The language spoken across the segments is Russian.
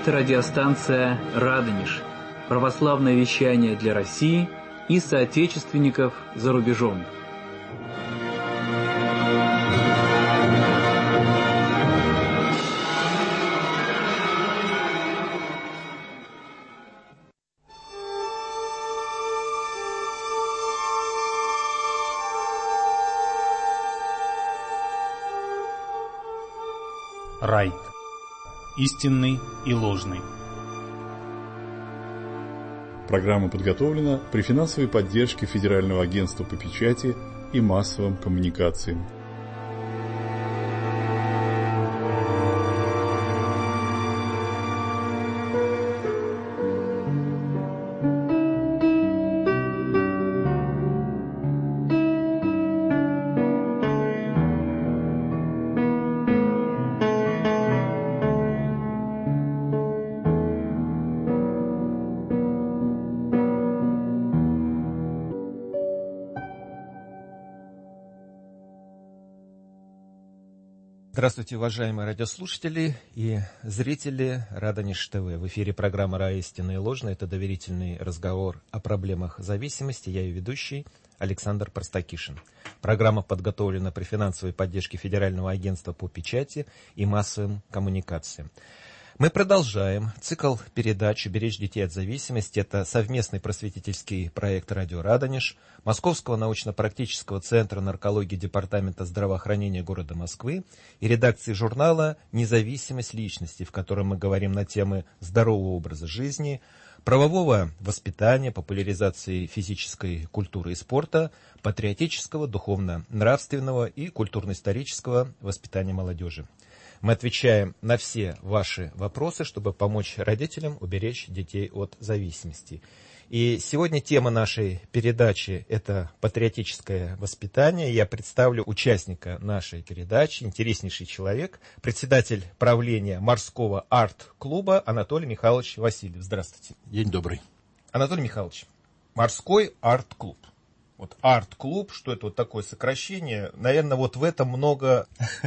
Это радиостанция «Радонеж», православное вещание для России и соотечественников за рубежом. Райт. Истинный и ложный. Программа подготовлена при финансовой поддержке Федерального агентства по печати и массовым коммуникациям. Здравствуйте, уважаемые радиослушатели и зрители Радонеж ТВ. В эфире программа «Рай, истинное и ложное». Это доверительный разговор о проблемах зависимости. Я ее ведущий Александр Простакишин. Программа подготовлена при финансовой поддержке Федерального агентства по печати и массовым коммуникациям. Мы продолжаем цикл передач «Уберечь детей от зависимости». Это совместный просветительский проект «Радио Радонеж», Московского научно-практического центра наркологии Департамента здравоохранения города Москвы и редакции журнала «Независимость личности», в котором мы говорим на темы здорового образа жизни, правового воспитания, популяризации физической культуры и спорта, патриотического, духовно-нравственного и культурно-исторического воспитания молодежи. Мы отвечаем на все ваши вопросы, чтобы помочь родителям уберечь детей от зависимости. И сегодня тема нашей передачи – это патриотическое воспитание. Я представлю участника нашей передачи, интереснейший человек, председатель правления морского арт-клуба Анатолий Михайлович Васильев. Здравствуйте. День добрый. Анатолий Михайлович, морской арт-клуб. Вот арт-клуб, что это вот такое сокращение, наверное, вот в этом много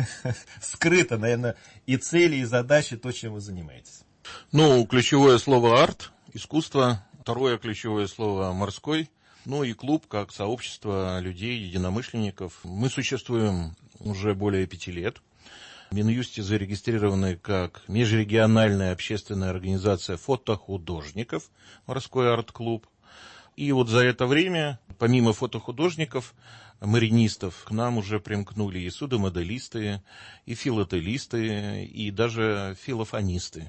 скрыто, наверное, и цели, и задачи, то, чем вы занимаетесь. Ну, ключевое слово арт, искусство, второе ключевое слово морской, ну и клуб как сообщество людей, единомышленников. Мы существуем уже более 5 лет. В Минюсте зарегистрированы как межрегиональная общественная организация фотохудожников «Морской арт-клуб». И вот за это время, помимо фотохудожников, маринистов, к нам уже примкнули и судомоделисты, и филателисты, и даже филофонисты.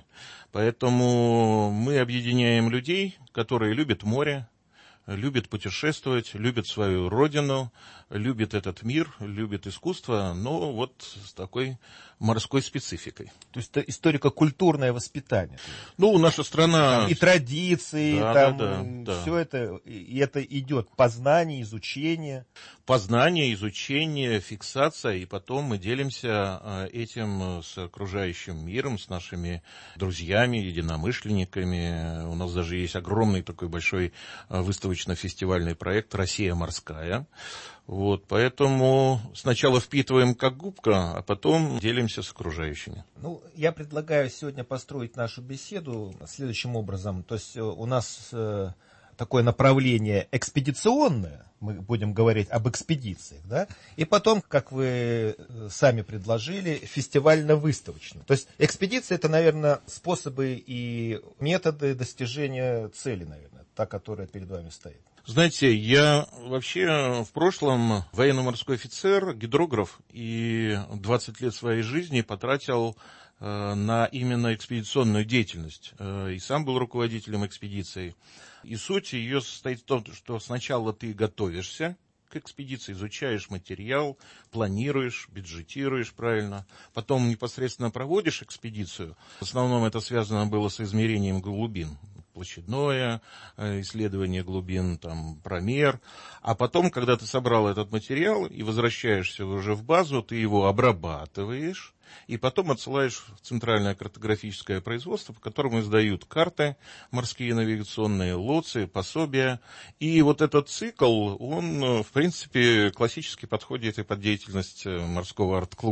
Поэтому мы объединяем людей, которые любят море, любят путешествовать, любят свою родину, любят этот мир, любят искусство, но вот с такой морской спецификой. То есть это историко-культурное воспитание. Ну, наша страна... Там и традиции, да. Все это, и это идет познание, изучение. Познание, изучение, фиксация, и потом мы делимся этим с окружающим миром, с нашими друзьями, единомышленниками. У нас даже есть огромный такой большой выставочно-фестивальный проект «Россия морская». Вот, поэтому сначала впитываем как губка, а потом делимся с окружающими. Ну, я предлагаю сегодня построить нашу беседу следующим образом. То есть у нас такое направление экспедиционное, мы будем говорить об экспедициях, да, и потом, как вы сами предложили, фестивально-выставочное. То есть экспедиция — это, наверное, способы и методы достижения цели, наверное, та, которая перед вами стоит. Знаете, я вообще в прошлом военно-морской офицер, гидрограф, и 20 лет своей жизни потратил на именно экспедиционную деятельность. И сам был руководителем экспедиции. И суть ее состоит в том, что сначала ты готовишься к экспедиции, изучаешь материал, планируешь, бюджетируешь правильно. Потом непосредственно проводишь экспедицию. В основном это связано было с измерением глубин. Площадное исследование глубин, там, промер. А потом, когда ты собрал этот материал и возвращаешься уже в базу, ты его обрабатываешь и потом отсылаешь в Центральное картографическое производство, по которому издают карты, морские навигационные лоции, пособия. И вот этот цикл, он, в принципе, классически подходит и под деятельность морского арт-клуба.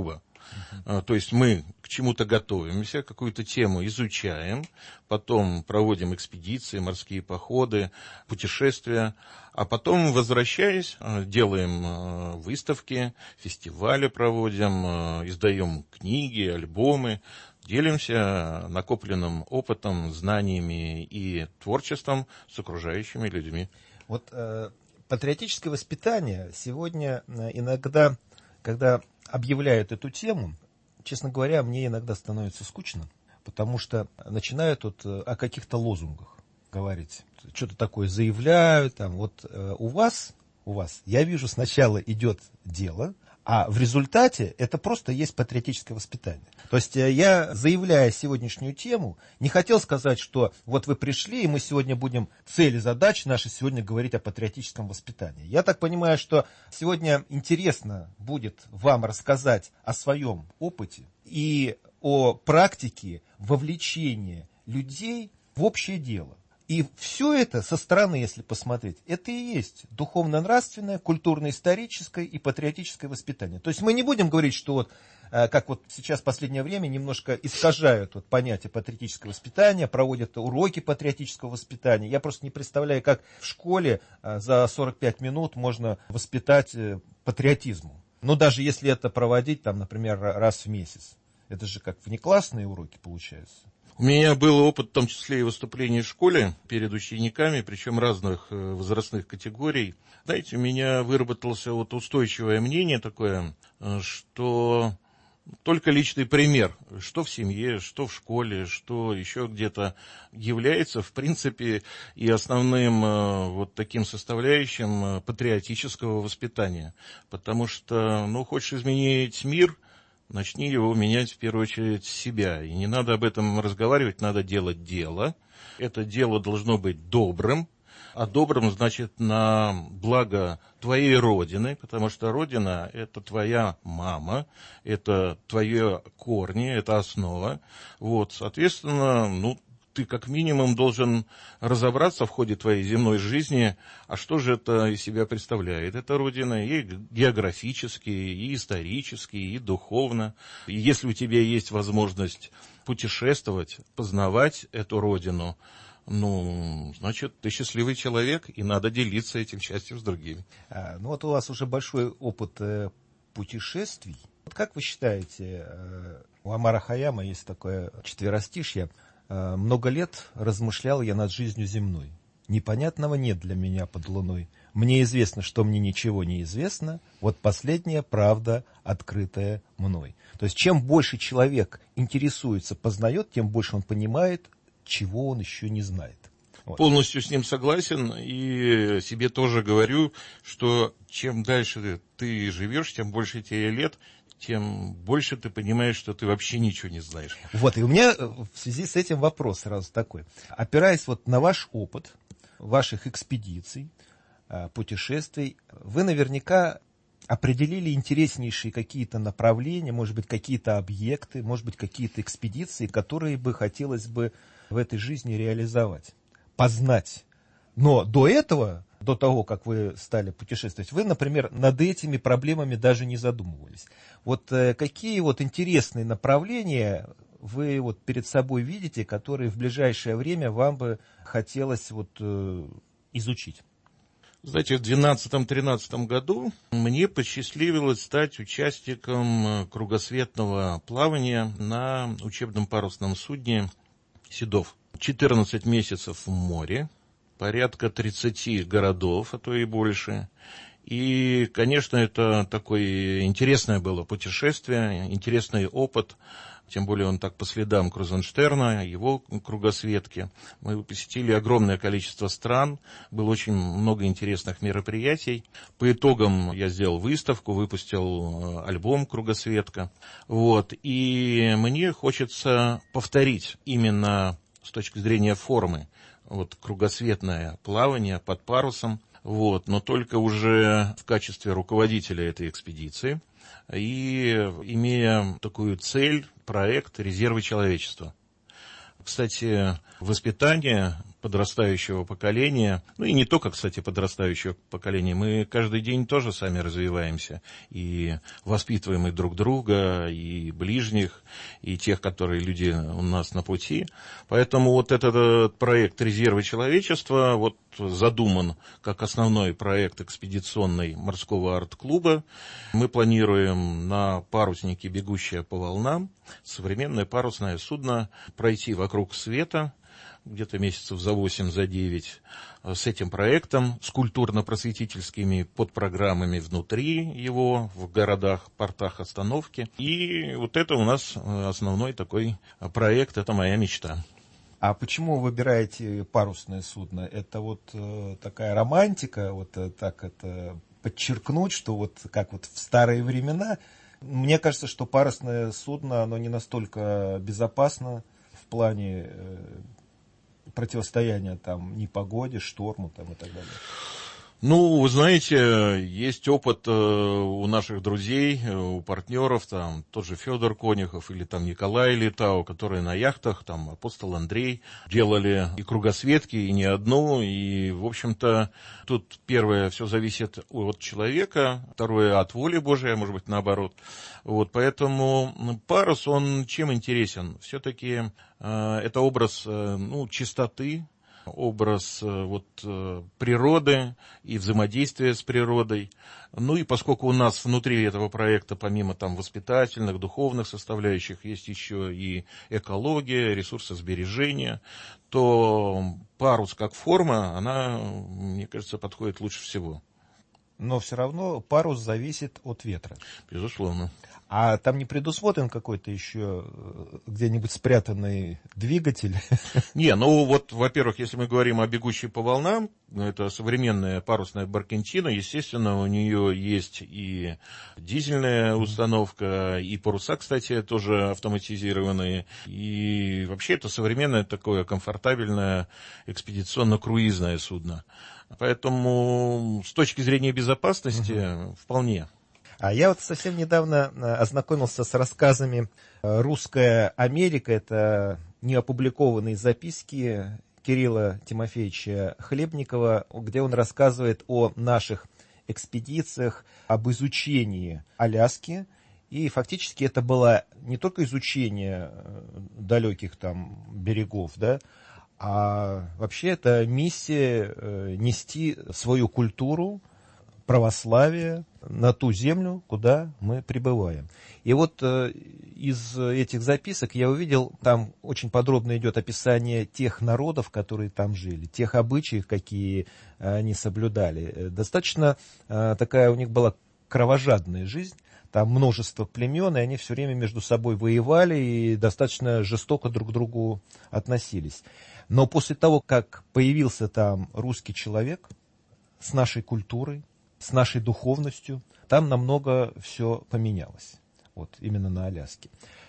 То есть мы к чему-то готовимся, какую-то тему изучаем, потом проводим экспедиции, морские походы, путешествия, а потом, возвращаясь, делаем выставки, фестивали проводим, издаем книги, альбомы, делимся накопленным опытом, знаниями и творчеством с окружающими людьми. Вот патриотическое воспитание сегодня иногда, когда объявляют эту тему, честно говоря, мне иногда становится скучно, потому что начинают вот о каких-то лозунгах говорить, что-то такое заявляют, там, вот у вас, я вижу, сначала идет дело, а в результате это просто есть патриотическое воспитание. То есть я, заявляя сегодняшнюю тему, не хотел сказать, что вот вы пришли, и мы сегодня будем, цель и задача наша сегодня говорить о патриотическом воспитании. Я так понимаю, что сегодня интересно будет вам рассказать о своем опыте и о практике вовлечения людей в общее дело. И все это со стороны, если посмотреть, это и есть духовно-нравственное, культурно-историческое и патриотическое воспитание. То есть мы не будем говорить, что вот, как вот сейчас в последнее время немножко искажают вот понятие патриотического воспитания, проводят уроки патриотического воспитания. Я просто не представляю, как в школе за 45 минут можно воспитать патриотизму. Но даже если это проводить, там, например, раз в месяц. Это же как внеклассные уроки получаются. У меня был опыт, в том числе и выступлений в школе перед учениками, причем разных возрастных категорий. Знаете, у меня выработалось вот устойчивое мнение такое, что только личный пример, что в семье, что в школе, что еще где-то, является, в принципе, и основным вот таким составляющим патриотического воспитания. Потому что, хочешь изменить мир, начни его менять в первую очередь себя. И не надо об этом разговаривать, надо делать дело. Это дело должно быть добрым. А добрым значит на благо твоей родины, потому что родина – это твоя мама, это твои корни, это основа. Вот, соответственно, ты как минимум должен разобраться в ходе твоей земной жизни, а что же это из себя представляет. Это родина и географически, и исторически, и духовно. И если у тебя есть возможность путешествовать, познавать эту родину, значит, ты счастливый человек, и надо делиться этим счастьем с другими. Вот у вас уже большой опыт путешествий. Вот как вы считаете, у Омара Хайяма есть такое четверостишье: «Много лет размышлял я над жизнью земной. Непонятного нет для меня под луной. Мне известно, что мне ничего не известно. Вот последняя правда, открытая мной». То есть, чем больше человек интересуется, познает, тем больше он понимает, чего он еще не знает. Вот. Полностью с ним согласен, и себе тоже говорю, что чем дальше ты живешь, тем больше тебе лет, тем больше ты понимаешь, что ты вообще ничего не знаешь. Вот, и у меня в связи с этим вопрос сразу такой. Опираясь вот на ваш опыт, ваших экспедиций, путешествий, вы наверняка определили интереснейшие какие-то направления, может быть, какие-то объекты, может быть, какие-то экспедиции, которые бы хотелось бы в этой жизни реализовать, познать. Но до этого, до того, как вы стали путешествовать, вы, например, над этими проблемами даже не задумывались. Вот какие вот интересные направления вы вот перед собой видите, которые в ближайшее время вам бы хотелось вот изучить? Знаете, в 2012-2013 году мне посчастливилось стать участником кругосветного плавания на учебном парусном судне «Седов». 14 месяцев в море, порядка 30 городов, а то и больше. И, конечно, это такое интересное было путешествие, интересный опыт. Тем более он так по следам Крузенштерна, его кругосветки. Мы посетили огромное количество стран, было очень много интересных мероприятий. По итогам я сделал выставку, выпустил альбом «Кругосветка». Вот. И мне хочется повторить именно с точки зрения формы вот кругосветное плавание под парусом, вот, но только уже в качестве руководителя этой экспедиции и имея такую цель, проект «Резервы человечества». Кстати, воспитание подрастающего поколения, ну и не только, кстати, подрастающего поколения, мы каждый день тоже сами развиваемся и воспитываем и друг друга, и ближних, и тех, которые люди у нас на пути. Поэтому вот этот проект «Резервы человечества» вот задуман как основной проект экспедиционный морского арт-клуба. Мы планируем на паруснике, бегущее по волнам, современное парусное судно, пройти вокруг света, где-то месяцев за 8, за 9, с этим проектом, с культурно-просветительскими подпрограммами внутри его, в городах, портах, остановки. И вот это у нас основной такой проект, это моя мечта. А почему вы выбираете парусное судно? Это вот такая романтика, вот так это подчеркнуть, что вот как вот в старые времена. Мне кажется, что парусное судно, оно не настолько безопасно в плане противостояния там непогоде, шторму там и так далее. Ну, вы знаете, есть опыт у наших друзей, у партнеров, там, тот же Федор Конюхов или там Николай Литау, которые на яхтах, там, Апостол Андрей, делали и кругосветки, и не одну, и, в общем-то, тут первое, все зависит от человека, второе, от воли Божией, а может быть, наоборот. Вот, поэтому парус, он чем интересен? Все-таки это образ, чистоты, образ природы и взаимодействия с природой. Ну и поскольку у нас внутри этого проекта, помимо там воспитательных, духовных составляющих, есть еще и экология, ресурсосбережение, то парус как форма, она, мне кажется, подходит лучше всего. Но все равно парус зависит от ветра. Безусловно. А там не предусмотрен какой-то еще где-нибудь спрятанный двигатель? Не, во-первых, если мы говорим о бегущей по волнам, это современная парусная баркентина, естественно, у нее есть и дизельная установка, и паруса, кстати, тоже автоматизированные, и вообще это современное такое комфортабельное экспедиционно-круизное судно. Поэтому с точки зрения безопасности вполне. А я вот совсем недавно ознакомился с рассказами «Русская Америка». Это неопубликованные записки Кирилла Тимофеевича Хлебникова, где он рассказывает о наших экспедициях, об изучении Аляски. И фактически это было не только изучение далеких там берегов, да, а вообще это миссия нести свою культуру, православие на ту землю, куда мы прибываем. И вот из этих записок я увидел, там очень подробно идет описание тех народов, которые там жили, тех обычаев, какие они соблюдали. Достаточно такая у них была кровожадная жизнь, там множество племен, и они все время между собой воевали и достаточно жестоко друг к другу относились. Но после того, как появился там русский человек с нашей культурой, с нашей духовностью, там намного все поменялось. Вот именно на Аляске.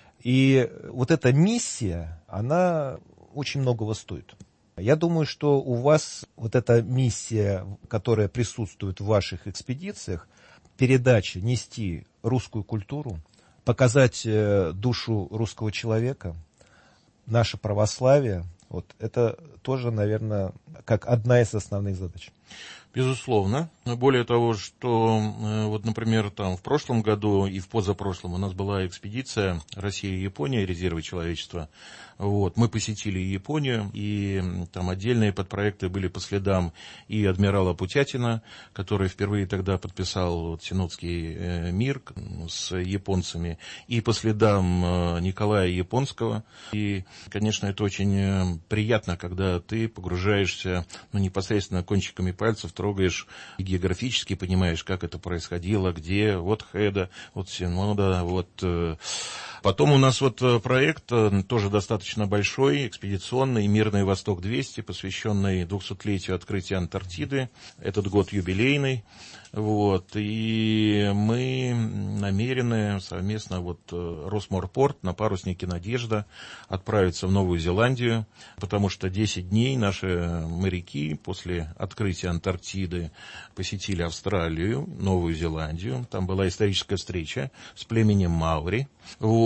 И вот эта миссия, она очень многого стоит. Я думаю, что у вас вот эта миссия, которая присутствует в ваших экспедициях, передача, нести русскую культуру, показать душу русского человека, наше православие, вот это тоже, наверное, как одна из основных задач. Безусловно. Более того, что, вот, например, там в прошлом году и в позапрошлом у нас была экспедиция Россия и Япония, резервы человечества. Вот, мы посетили Японию, и там отдельные подпроекты были по следам и адмирала Путятина, который впервые тогда подписал Синодский мир с японцами, и по следам Николая Японского. И, конечно, это очень приятно, когда ты погружаешься непосредственно кончиками пальцев, трогаешь и географически понимаешь, как это происходило, где, вот Хеда, вот Синода, вот... Потом у нас вот проект тоже достаточно большой, экспедиционный, «Мирный Восток-200», посвященный 200-летию открытия Антарктиды. Этот год юбилейный. Вот, и мы намерены совместно Росморпорт на паруснике «Надежда» отправиться в Новую Зеландию, потому что 10 дней наши моряки после открытия Антарктиды посетили Австралию, Новую Зеландию. Там была историческая встреча с племенем Маори. Вот.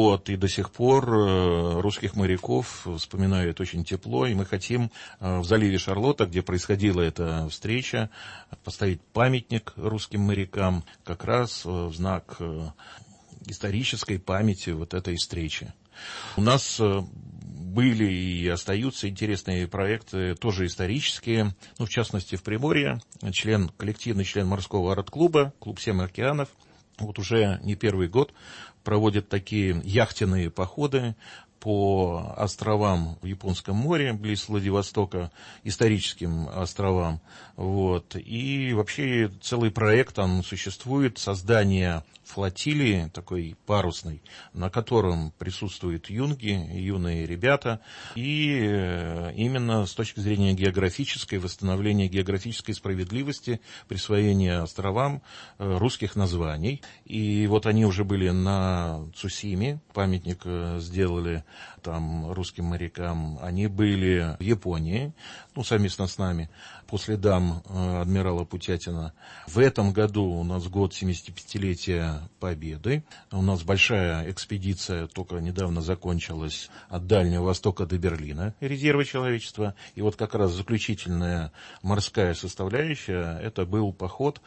Вот, и до сих пор русских моряков вспоминают очень тепло, и мы хотим в заливе Шарлотта, где происходила эта встреча, поставить памятник русским морякам как раз в знак исторической памяти вот этой встречи. У нас были и остаются интересные проекты, тоже исторические, ну, в частности, в Приморье, коллективный член морского арт-клуба, клуб «Семь океанов», вот уже не первый год проводит такие яхтенные походы по островам в Японском море, близ Владивостока, историческим островам. Вот. И вообще целый проект там существует, создание флотилии такой парусной, на котором присутствуют юнги, юные ребята, и именно с точки зрения географической, восстановления географической справедливости, присвоения островам русских названий. И вот они уже были на Цусиме, памятник сделали там русским морякам, они были в Японии, ну, совместно с нами, по следам адмирала Путятина. В этом году у нас год 75-летия Победы. У нас большая экспедиция только недавно закончилась от Дальнего Востока до Берлина, резервы человечества. И вот как раз заключительная морская составляющая, это был поход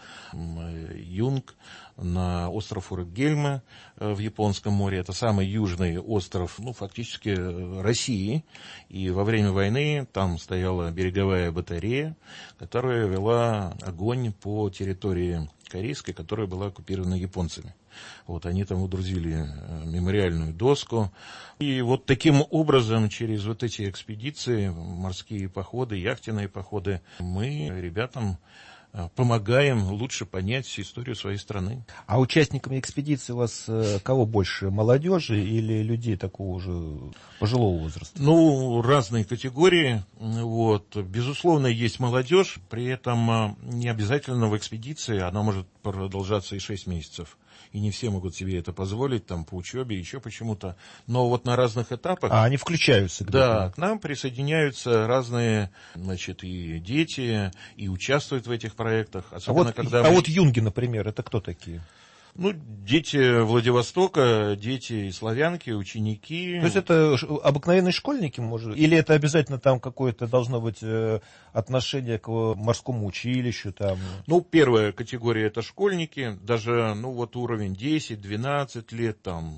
юнг на остров Урегельме в Японском море. Это самый южный остров, ну, фактически России. И во время войны там стояла береговая батарея, которая вела огонь по территории корейской, которая была оккупирована японцами. Вот они там удрузили мемориальную доску. И вот таким образом, через вот эти экспедиции, морские походы, яхтенные походы, мы ребятам помогаем лучше понять историю своей страны. А участниками экспедиции у вас кого больше, молодежи или людей такого же пожилого возраста? Ну, разные категории. Вот. Безусловно, есть молодежь, при этом не обязательно в экспедиции, она может продолжаться и 6 месяцев. И не все могут себе это позволить, там, по учебе, еще почему-то. Но вот на разных этапах... А они включаются где-то? Да, к нам присоединяются разные, значит, и дети, и участвуют в этих проектах. Особенно, вот юнги, например, это кто такие? Ну, дети Владивостока, дети славянки, ученики. То есть это обыкновенные школьники, может? Или это обязательно там какое-то должно быть отношение к морскому училищу? Там? Ну, первая категория — это школьники, даже, ну, вот уровень 10-12 лет, там,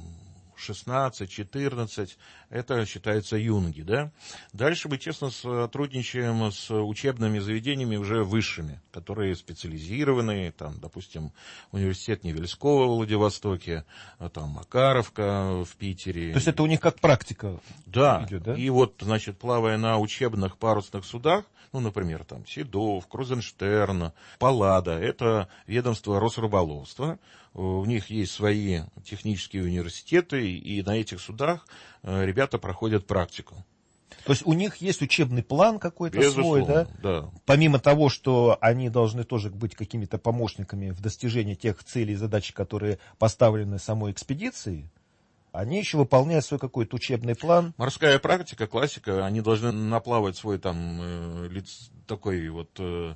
16-14, это считается юнги, да. Дальше мы честно сотрудничаем с учебными заведениями уже высшими, которые специализированные, там, допустим, университет Невельского в Владивостоке, там, Макаровка в Питере. То есть это у них как практика? Да, идет, да? И вот, значит, плавая на учебных парусных судах, ну, например, там, Седов, Крузенштерн, Паллада, это ведомство Росрыболовства. У них есть свои технические университеты, и на этих судах ребята проходят практику. То есть у них есть учебный план какой-то Безусловно, свой, да? Да. Помимо того, что они должны тоже быть какими-то помощниками в достижении тех целей и задач, которые поставлены самой экспедицией, они еще выполняют свой какой-то учебный план. Морская практика, классика, они должны наплавать свой там такой вот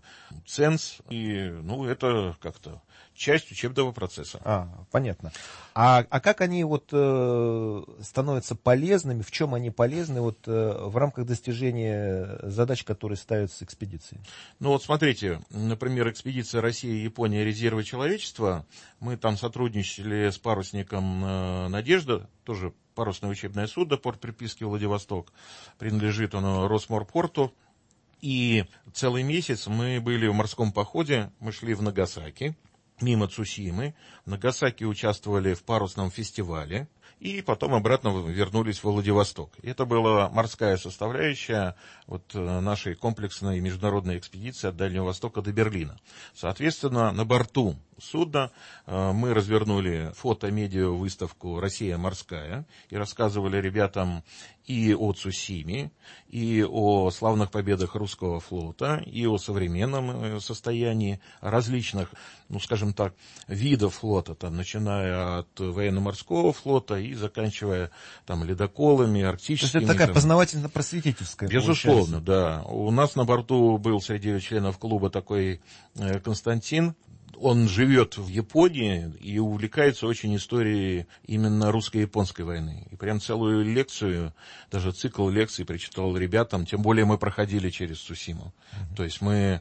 ценз, и, ну, это как-то часть учебного процесса. Понятно. А как они вот становятся полезными, в чем они полезны вот в рамках достижения задач, которые ставятся экспедицией? Ну вот смотрите, например, экспедиция Россия-Япония резервы человечества, мы там сотрудничали с парусником «Надежда», тоже парусное учебное судно, порт приписки Владивосток, принадлежит оно Росморпорту. И целый месяц мы были в морском походе, мы шли в Нагасаки, мимо Цусимы. В Нагасаки участвовали в парусном фестивале, и потом обратно вернулись в Владивосток. Это была морская составляющая вот нашей комплексной международной экспедиции от Дальнего Востока до Берлина. Соответственно, на борту судна мы развернули фото-медиа-выставку «Россия морская» и рассказывали ребятам и о Цусиме, и о славных победах русского флота, и о современном состоянии различных, ну, скажем так, видов флота, там, начиная от военно-морского флота и заканчивая там ледоколами, арктическими. То есть это такая познавательно-просветительская. Безусловно, да. У нас на борту был среди членов клуба такой Константин. Он живет в Японии и увлекается очень историей именно русско-японской войны. И прям целую лекцию, даже цикл лекций прочитал ребятам, тем более мы проходили через Цусиму. То есть мы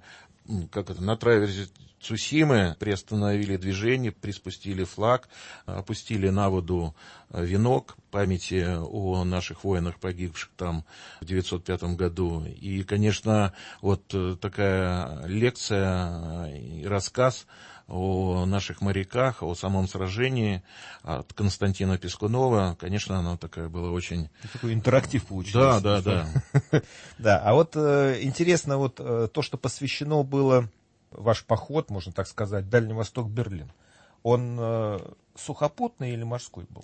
на траверзе Цусимы приостановили движение, приспустили флаг, опустили на воду венок памяти о наших воинах, погибших там в 1905 году. И, конечно, вот такая лекция и рассказ о наших моряках, о самом сражении от Константина Пискунова, конечно, оно такое было очень... Такой интерактив получился. Да. Да, а вот интересно, вот то, что посвящено было, ваш поход, можно так сказать, Дальний Восток, Берлин, он сухопутный или морской был?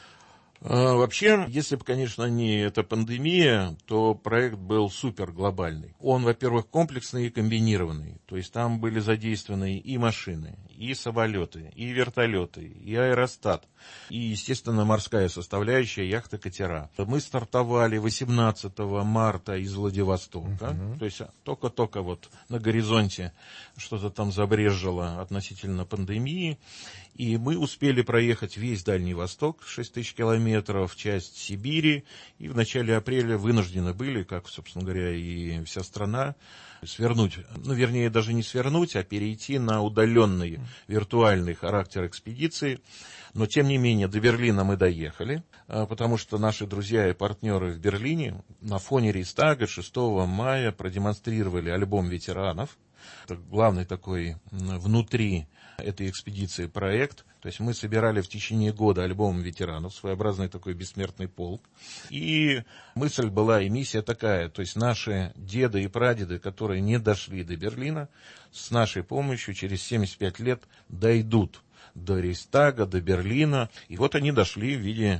Вообще, если бы, конечно, не эта пандемия, то проект был супер глобальный. Он, во-первых, комплексный и комбинированный. То есть там были задействованы и машины, и самолеты, и вертолеты, и аэростат, и, естественно, морская составляющая, яхты, катера. Мы стартовали 18 марта из Владивостока. То есть только-только вот на горизонте что-то там забрежило относительно пандемии. И мы успели проехать весь Дальний Восток, 6000 километров, часть Сибири, и в начале апреля вынуждены были, как, собственно говоря, и вся страна, свернуть, вернее, даже не свернуть, а перейти на удаленный виртуальный характер экспедиции. Но, тем не менее, до Берлина мы доехали, потому что наши друзья и партнеры в Берлине на фоне Рейхстага 6 мая продемонстрировали альбом ветеранов. Это главный такой внутри этой экспедиции проект. То есть мы собирали в течение года альбом ветеранов, своеобразный такой бессмертный полк. И мысль была, и миссия такая, то есть наши деды и прадеды, которые не дошли до Берлина, с нашей помощью через 75 лет дойдут до Рейхстага, до Берлина. И вот они дошли в виде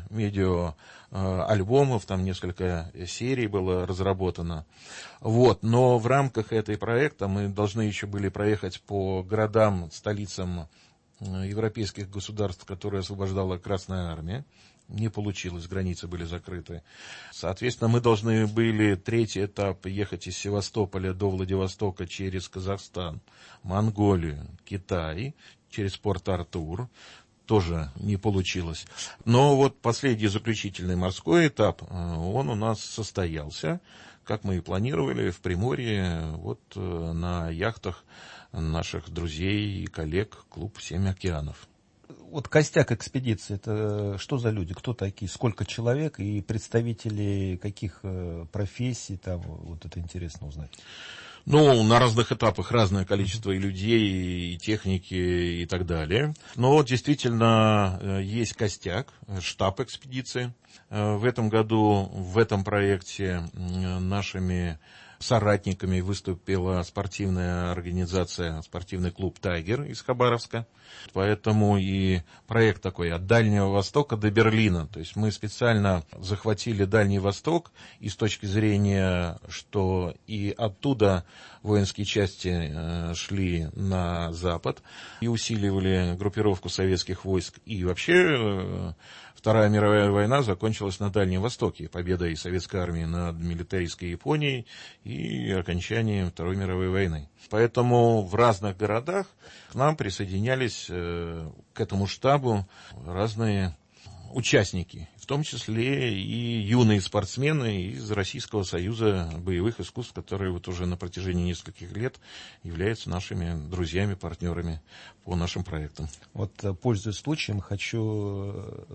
видеоальбомов, там несколько серий было разработано. Вот. Но в рамках этого проекта мы должны еще были проехать по городам, столицам европейских государств, которые освобождала Красная Армия. Не получилось, границы были закрыты. Соответственно, мы должны были третий этап ехать из Севастополя до Владивостока через Казахстан, Монголию, Китай, через Порт-Артур. Тоже не получилось. Но вот последний заключительный морской этап, он у нас состоялся, как мы и планировали, в Приморье, вот на яхтах наших друзей и коллег, клуб «Семь океанов». Вот костяк экспедиции, это что за люди, кто такие, сколько человек и представители каких профессий, там, вот это интересно узнать. Ну, на разных этапах разное количество и людей, и техники, и так далее. Но вот действительно есть костяк, штаб экспедиции. В этом году в этом проекте нашими соратниками выступила спортивная организация, спортивный клуб «Тайгер» из Хабаровска. Поэтому и проект такой от Дальнего Востока до Берлина. То есть мы специально захватили Дальний Восток и с точки зрения, что и оттуда воинские части шли на запад и усиливали группировку советских войск. И вообще Вторая мировая война закончилась на Дальнем Востоке победой советской армии над милитаристской Японией и окончанием Второй мировой войны. Поэтому в разных городах к нам присоединялись к этому штабу разные участники, в том числе и юные спортсмены из Российского союза боевых искусств, которые вот уже на протяжении нескольких лет являются нашими друзьями, партнерами по нашим проектам. Вот, пользуясь случаем, хочу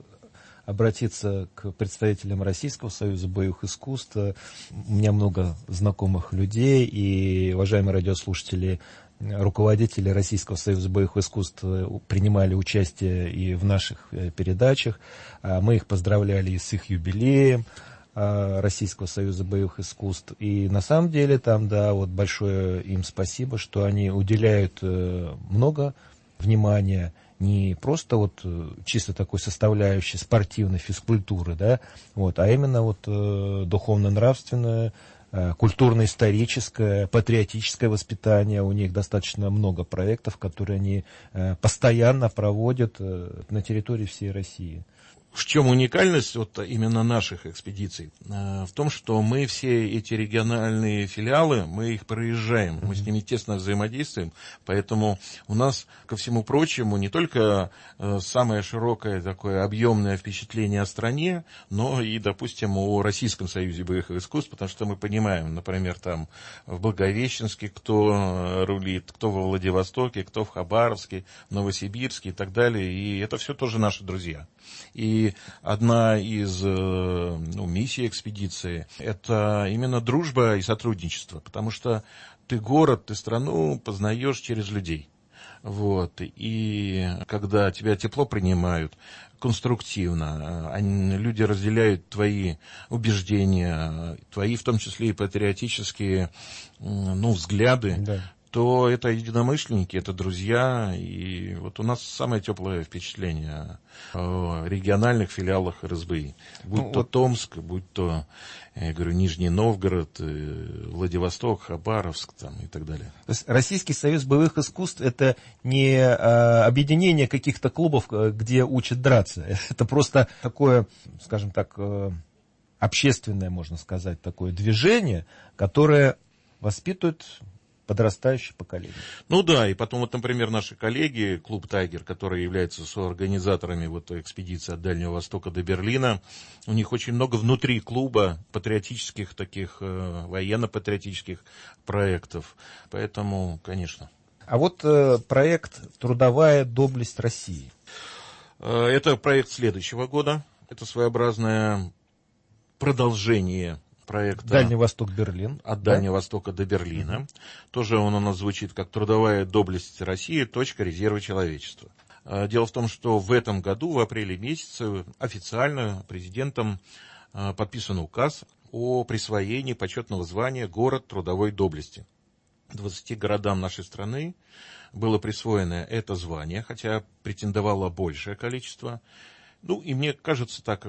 обратиться к представителям Российского союза боевых искусств. У меня много знакомых людей, и, уважаемые радиослушатели, руководители Российского союза боевых искусств принимали участие и в наших передачах. Мы их поздравляли с их юбилеем Российского союза боевых искусств. И на самом деле там, да, вот большое им спасибо, что они уделяют много внимания не просто вот чисто такой составляющей спортивной физкультуры, да, вот, а именно вот духовно-нравственное, культурно-историческое, патриотическое воспитание. У них достаточно много проектов, которые они постоянно проводят на территории всей России. В чем уникальность вот именно наших экспедиций? В том, что мы все эти региональные филиалы, мы их проезжаем, мы с ними тесно взаимодействуем, поэтому у нас, ко всему прочему, не только самое широкое такое объемное впечатление о стране, но и, допустим, о Российском союзе боевых искусств, потому что мы понимаем, например, там в Благовещенске кто рулит, кто во Владивостоке, кто в Хабаровске, в Новосибирске и так далее, и это все тоже наши друзья. И одна из миссий экспедиции – это именно дружба и сотрудничество, потому что ты город, ты страну познаешь через людей. Вот. И когда тебя тепло принимают, конструктивно, люди разделяют твои убеждения, твои в том числе и патриотические взгляды, да, то это единомышленники, это друзья. И вот у нас самое теплое впечатление о региональных филиалах РСБИ. Будь то Томск, будь то, я говорю, Нижний Новгород, Владивосток, Хабаровск там, и так далее. То есть Российский союз боевых искусств — это не объединение каких-то клубов, где учат драться. Это просто такое, скажем так, общественное, можно сказать, такое движение, которое воспитывает подрастающее поколение. Ну да, и потом вот, например, наши коллеги, клуб «Тайгер», которые являются соорганизаторами вот экспедиции от Дальнего Востока до Берлина, у них очень много внутри клуба патриотических таких, военно-патриотических проектов. Поэтому, конечно. А вот проект «Трудовая доблесть России». Это проект следующего года. Это своеобразное продолжение проекта Дальний Восток, Берлин. От Дальнего Востока до Берлина. Тоже он у нас звучит как «Трудовая доблесть России. Точка резерва человечества». Дело в том, что в этом году, в апреле месяце, официально президентом подписан указ о присвоении почетного звания «Город трудовой доблести». 20 городам нашей страны было присвоено это звание, хотя претендовало большее количество. И мне кажется так,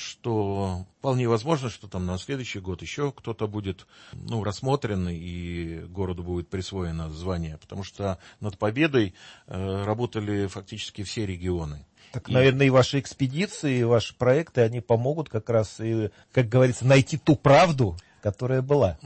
что вполне возможно, что там на следующий год еще кто-то будет рассмотрен, и городу будет присвоено звание, потому что над победой работали фактически все регионы. Так, наверное, и ваши экспедиции, и ваши проекты, они помогут как раз, и, как говорится, найти ту правду, которая была.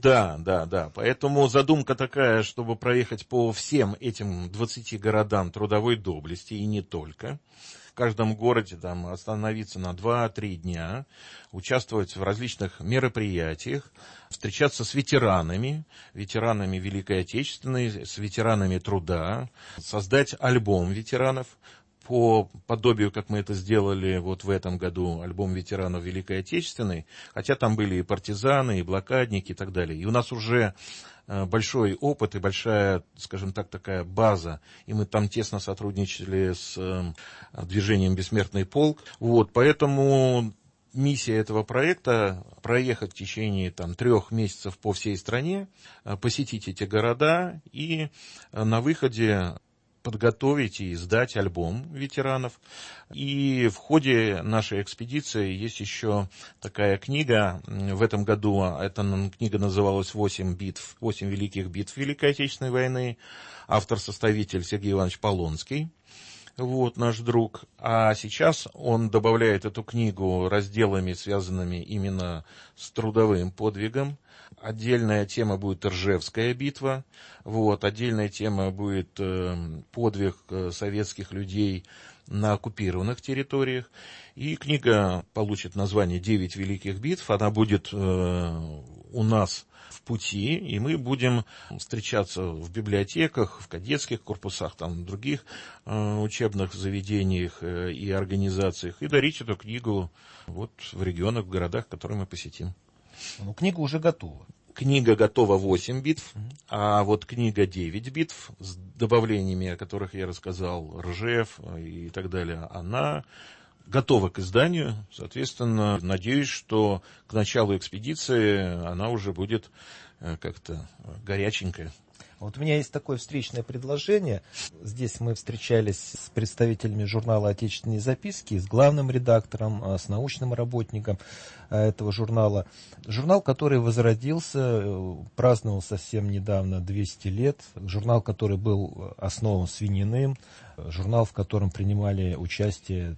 Да. Поэтому задумка такая, чтобы проехать по всем этим 20 городам трудовой доблести, и не только. В каждом городе там остановиться на 2-3 дня, участвовать в различных мероприятиях, встречаться с ветеранами Великой Отечественной, с ветеранами труда, создать альбом ветеранов, по подобию, как мы это сделали вот в этом году, альбом ветеранов Великой Отечественной, хотя там были и партизаны, и блокадники и так далее. И у нас уже большой опыт и большая, скажем так, такая база, и мы там тесно сотрудничали с движением «Бессмертный полк». Поэтому миссия этого проекта — проехать в течение 3 месяцев по всей стране, посетить эти города и на выходе подготовить и издать альбом ветеранов. И в ходе нашей экспедиции есть еще такая книга. В этом году эта книга называлась «8 великих битв Великой Отечественной войны». Автор-составитель Сергей Иванович Полонский. Наш друг. А сейчас он добавляет эту книгу разделами, связанными именно с трудовым подвигом. Отдельная тема будет Ржевская битва. Отдельная тема будет подвиг советских людей на оккупированных территориях. И книга получит название «9 великих битв». Она будет у нас в пути, и мы будем встречаться в библиотеках, в кадетских корпусах, в других учебных заведениях и организациях, и дарить эту книгу в регионах, в городах, которые мы посетим. Книга уже готова. Книга готова 8 битв, а книга 9 битв с добавлениями, о которых я рассказал, Ржев и так далее, она готова к изданию. Соответственно, надеюсь, что к началу экспедиции она уже будет как-то горяченькая. У меня есть такое встречное предложение. Здесь мы встречались с представителями журнала «Отечественные записки», с главным редактором, с научным работником этого журнала. Журнал, который возродился, праздновал совсем недавно 200 лет. Журнал, который был основан Свининым. Журнал, в котором принимали участие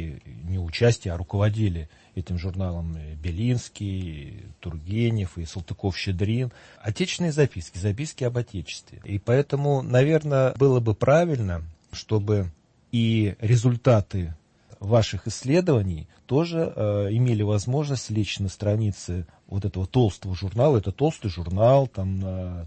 не руководили этим журналом Белинский, Тургенев и Салтыков-Щедрин. Отечественные записки об Отечестве. И поэтому, наверное, было бы правильно, чтобы и результаты ваших исследований тоже имели возможность лечь на странице вот этого толстого журнала. Это толстый журнал, там на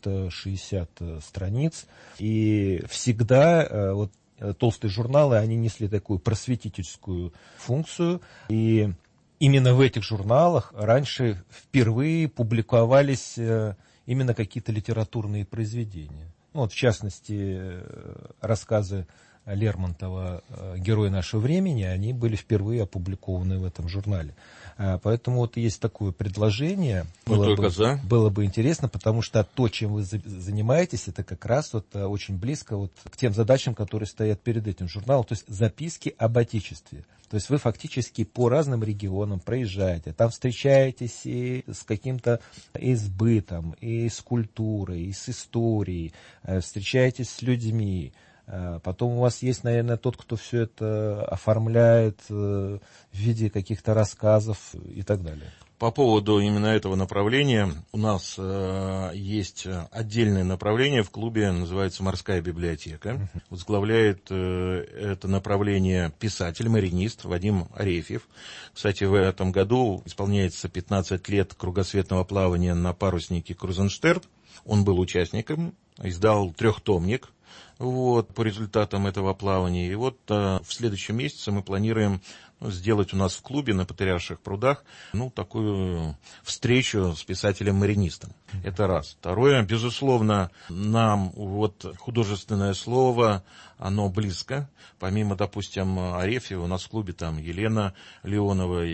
360 страниц. И всегда толстые журналы, они несли такую просветительскую функцию. И именно в этих журналах раньше впервые публиковались именно какие-то литературные произведения. В частности, рассказы Лермонтова «Герой нашего времени», они были впервые опубликованы в этом журнале. Поэтому есть такое предложение. Было бы интересно, потому что то, чем вы занимаетесь, это как раз очень близко к тем задачам, которые стоят перед этим журналом. То есть записки об Отечестве. То есть вы фактически по разным регионам проезжаете, там встречаетесь и с каким-то бытом, и с культурой, и с историей, встречаетесь с людьми. Потом у вас есть, наверное, тот, кто все это оформляет в виде каких-то рассказов и так далее. По поводу именно этого направления, у нас есть отдельное направление в клубе, называется «Морская библиотека». Возглавляет это направление писатель, маринист Вадим Арефьев. Кстати, в этом году исполняется 15 лет кругосветного плавания на паруснике «Крузенштерн». Он был участником, издал 3-томник. По результатам этого плавания. И в следующем месяце мы планируем сделать у нас в клубе на Патриарших прудах такую встречу с писателем-маринистом. Это раз. Второе, безусловно, нам художественное слово, оно близко. Помимо, допустим, Арефьева, у нас в клубе там Елена Леонова,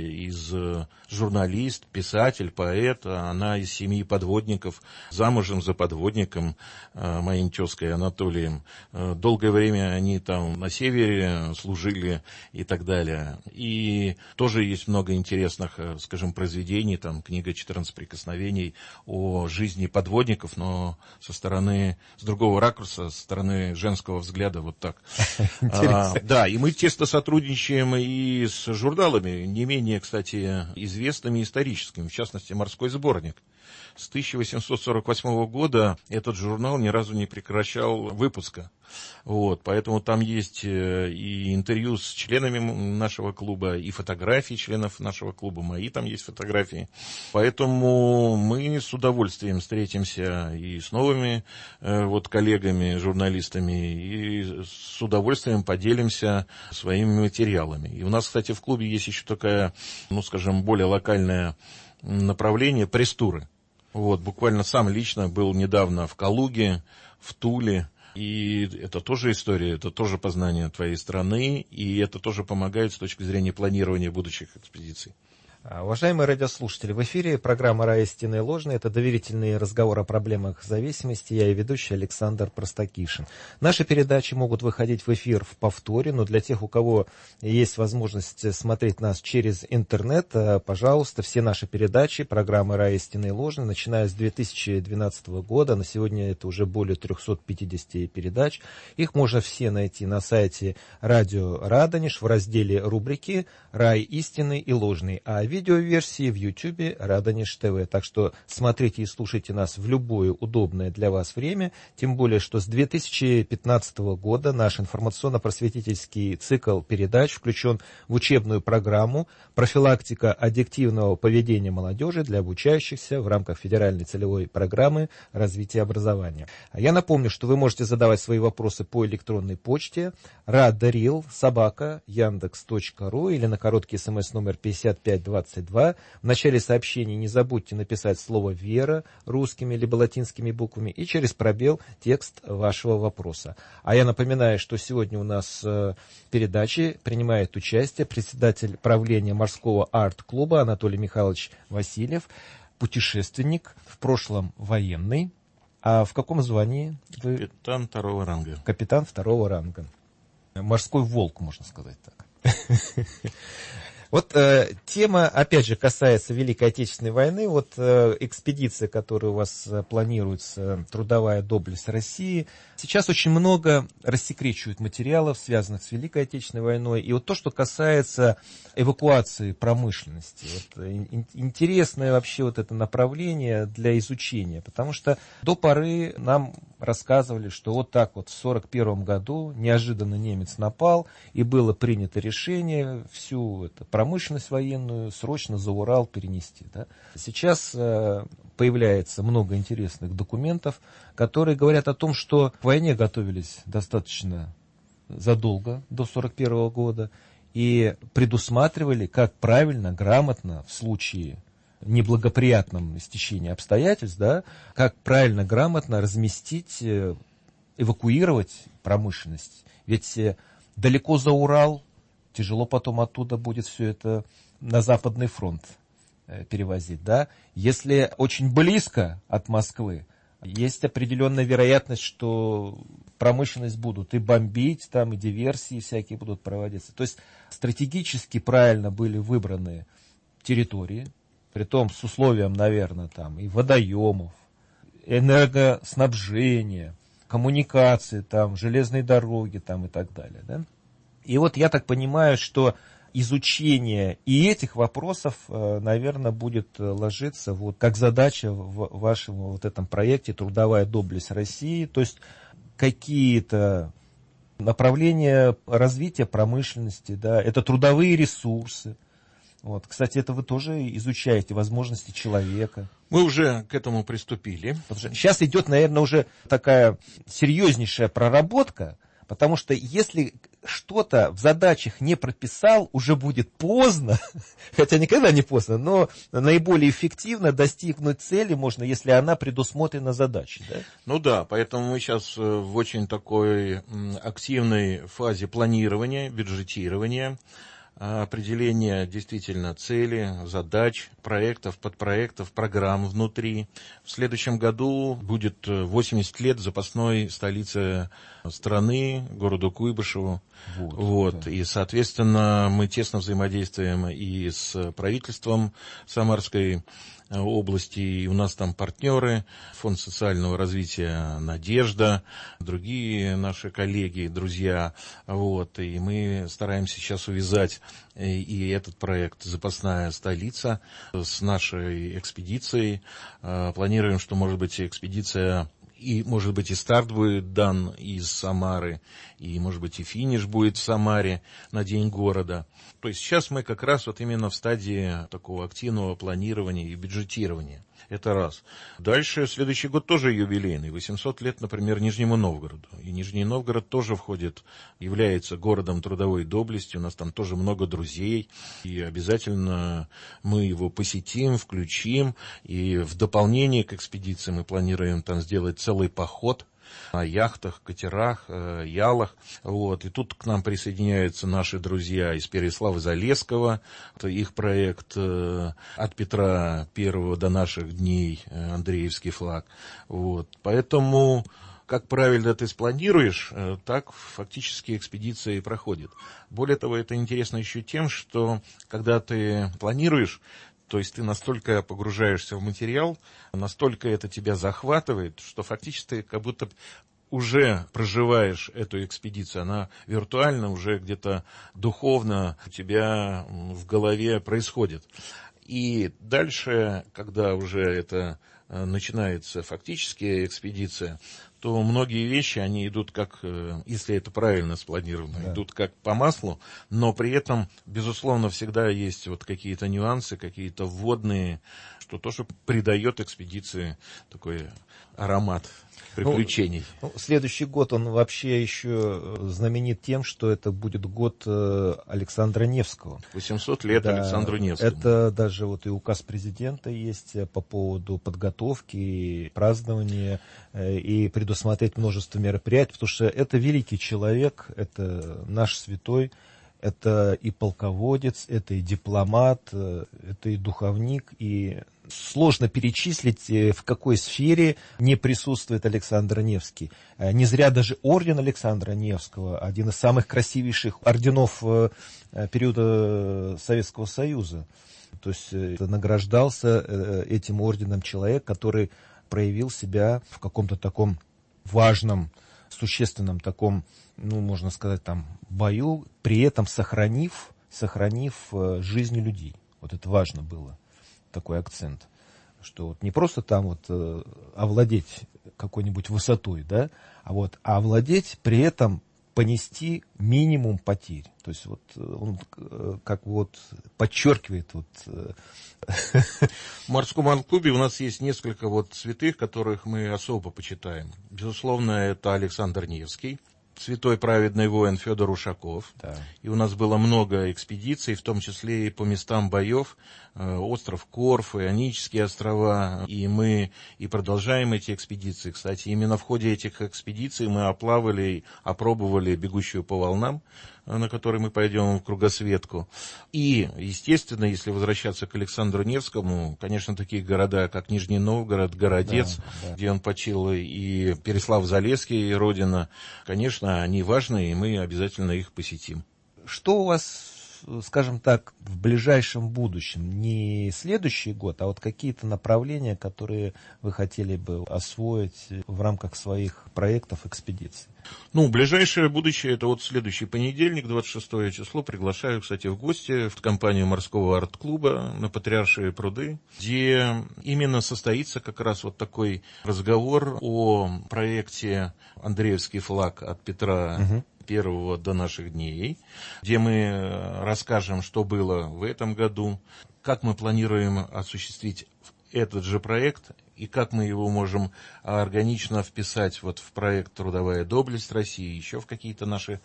журналист, писатель, поэт. Она из семьи подводников, замужем за подводником, моим тезкой Анатолием. Долгое время они там на севере служили и так далее. И тоже есть много интересных, произведений, там книга «14 прикосновений» о жизни подводников, но с другого ракурса, со стороны женского взгляда, так. Да, и мы тесно сотрудничаем и с журналами, не менее, кстати, известными историческими, в частности, «Морской сборник». С 1848 года этот журнал ни разу не прекращал выпуска. Поэтому там есть и интервью с членами нашего клуба, и фотографии членов нашего клуба, мои там есть фотографии. Поэтому мы с удовольствием встретимся и с новыми коллегами, журналистами, и с удовольствием поделимся своими материалами. И у нас, кстати, в клубе есть еще такая, более локальное направление пресс-туры. Буквально сам лично был недавно в Калуге, в Туле, и это тоже история, это тоже познание твоей страны, и это тоже помогает с точки зрения планирования будущих экспедиций. Уважаемые радиослушатели, в эфире программа «Рай истинные ложные». Это доверительный разговор о проблемах зависимости. Я и ведущий Александр Простакишин. Наши передачи могут выходить в эфир в повторе, но для тех, у кого есть возможность смотреть нас через интернет, пожалуйста, все наши передачи программы «Рай истинные ложные», начиная с 2012 года, на сегодня это уже более 350 передач. Их можно все найти на сайте радио Радонеж в разделе рубрики «Рай истинный и ложный», а видеоверсии в YouTube Радонеж ТВ. Так что смотрите и слушайте нас в любое удобное для вас время. Тем более, что с 2015 года наш информационно-просветительский цикл передач включен в учебную программу «Профилактика аддиктивного поведения молодежи для обучающихся в рамках федеральной целевой программы развития образования». Я напомню, что вы можете задавать свои вопросы по электронной почте radaril@yandex.ru или на короткий смс-номер 5522. В начале сообщения не забудьте написать слово «Вера» русскими либо латинскими буквами и через пробел текст вашего вопроса. А я напоминаю, что сегодня у нас в передаче принимает участие председатель правления морского арт-клуба Анатолий Михайлович Васильев, путешественник, в прошлом военный. А в каком звании вы? Капитан 2-го ранга. Капитан 2-го ранга. Морской волк, можно сказать так. Вот тема, опять же, касается Великой Отечественной войны. Вот экспедиция, которая у вас планируется, «Трудовая доблесть России». Сейчас очень много рассекречивают материалов, связанных с Великой Отечественной войной. И вот то, что касается эвакуации промышленности. Вот, интересное вообще вот это направление для изучения. Потому что до поры нам рассказывали, что вот так вот в 1941 году неожиданно немец напал, и было принято решение всю эту промышленность военную срочно за Урал перенести. Да? Сейчас появляется много интересных документов, которые говорят о том, что к войне готовились достаточно задолго, до 1941 года, и предусматривали, как правильно, грамотно в случае неблагоприятном стечении обстоятельств, да, как правильно, грамотно разместить, эвакуировать промышленность. Ведь далеко за Урал, тяжело потом оттуда будет все это на Западный фронт перевозить. Да? Если очень близко от Москвы, есть определенная вероятность, что промышленность будут и бомбить, там и диверсии всякие будут проводиться. То есть стратегически правильно были выбраны территории, притом с условием, наверное, там и водоемов, энергоснабжения, коммуникации, там, железной дороги там, и так далее. Да? И вот я так понимаю, что изучение и этих вопросов, наверное, будет ложиться вот как задача в вашем вот этом проекте «Трудовая доблесть России», то есть какие-то направления развития промышленности, да, это трудовые ресурсы. Вот. Кстати, это вы тоже изучаете возможности человека. Мы уже к этому приступили. Сейчас идет, наверное, уже такая серьезнейшая проработка, потому что если что-то в задачах не прописал, уже будет поздно, хотя никогда не поздно, но наиболее эффективно достигнуть цели можно, если она предусмотрена задачей. Да? Ну да, поэтому мы сейчас в очень такой активной фазе планирования, бюджетирования, определение действительно цели, задач, проектов, подпроектов, программ внутри. В следующем году будет 80 лет запасной столицы страны, городу Куйбышеву. Вот. Да. И, соответственно, мы тесно взаимодействуем и с правительством Самарской области, и у нас там партнеры, Фонд социального развития «Надежда», другие наши коллеги, друзья, вот, и мы стараемся сейчас увязать и этот проект «Запасная столица» с нашей экспедицией. Планируем, что, может быть, экспедиция и, может быть, и старт будет дан из Самары, и, может быть, и финиш будет в Самаре на День города. То есть сейчас мы как раз вот именно в стадии такого активного планирования и бюджетирования. Это раз. Дальше следующий год тоже юбилейный. 800 лет, например, Нижнему Новгороду. И Нижний Новгород тоже является городом трудовой доблести. У нас там тоже много друзей. И обязательно мы его посетим, включим. И в дополнение к экспедиции мы планируем там сделать целый поход на яхтах, катерах, ялах. Вот. И тут к нам присоединяются наши друзья из Переяслава-Залесского. Это их проект «От Петра I до наших дней», Андреевский флаг. Вот. Поэтому, как правильно ты спланируешь, так фактически экспедиция и проходит. Более того, это интересно еще тем, что когда ты планируешь, то есть ты настолько погружаешься в материал, настолько это тебя захватывает, что фактически ты как будто уже проживаешь эту экспедицию. Она виртуально уже где-то духовно у тебя в голове происходит. И дальше, когда уже это начинается фактически экспедиция, то многие вещи, они идут как, если это правильно спланировано, да, идут как по маслу, но при этом, безусловно, всегда есть вот какие-то нюансы, какие-то вводные, что тоже придает экспедиции такой аромат приключений. Следующий год, он вообще еще знаменит тем, что это будет год Александра Невского. 800 лет, да, Александру Невскому. Это даже вот и указ президента есть по поводу подготовки и празднования, и предусмотреть множество мероприятий, потому что это великий человек, это наш святой, это и полководец, это и дипломат, это и духовник, и Сложно перечислить, в какой сфере не присутствует Александр Невский. Не зря даже орден Александра Невского, один из самых красивейших орденов периода Советского Союза. То есть награждался этим орденом человек, который проявил себя в каком-то таком важном, существенном таком, можно сказать, там, бою, при этом сохранив жизни людей. Вот это важно было, такой акцент. Что вот не просто там вот овладеть какой-нибудь высотой, да, а овладеть, при этом понести минимум потерь. То есть вот он как вот подчеркивает вот... В морском арт-клубе у нас есть несколько вот святых, которых мы особо почитаем. Безусловно, это Александр Невский, святой праведный воин Федор Ушаков. Да. И у нас было много экспедиций, в том числе и по местам боев, остров Корфу, Ионические острова, и мы и продолжаем эти экспедиции. Кстати, именно в ходе этих экспедиций мы опробовали бегущую по волнам, на которой мы пойдем в кругосветку. И, естественно, если возвращаться к Александру Невскому, конечно, такие города, как Нижний Новгород, Городец, да. Где он почил, и Переслав-Залесский, родина, конечно, они важны, и мы обязательно их посетим. Что у вас, скажем так, в ближайшем будущем? Не следующий год, а вот какие-то направления, которые вы хотели бы освоить в рамках своих проектов, экспедиций? Ближайшее будущее, это вот следующий понедельник, 26 число. Приглашаю, кстати, в гости в компанию морского арт-клуба на Патриаршие пруды, где именно состоится как раз вот такой разговор о проекте «Андреевский флаг» от Петра I до наших дней, где мы расскажем, что было в этом году, как мы планируем осуществить этот же проект и как мы его можем органично вписать вот в проект «Трудовая доблесть России», еще в какие-то наши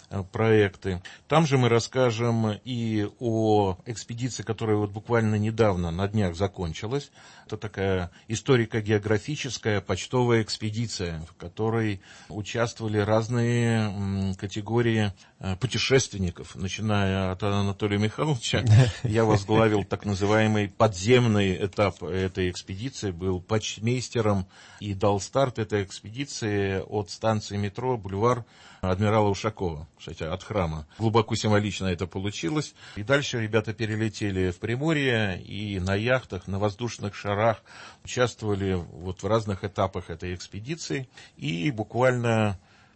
проекты. Там же мы расскажем и о экспедиции, которая вот буквально недавно, на днях, закончилась. Это такая историко-географическая почтовая экспедиция, в которой участвовали разные категории путешественников, начиная от Анатолия Михайловича. Я возглавил так называемый подземный этап этой экспедиции, был почтмейстером и дал старт этой экспедиции от станции метро «Бульвар» адмирала Ушакова, кстати, от храма. Глубоко символично это получилось. И дальше ребята перелетели в Приморье и на яхтах, на воздушных шарах участвовали вот в разных этапах этой экспедиции. И буквально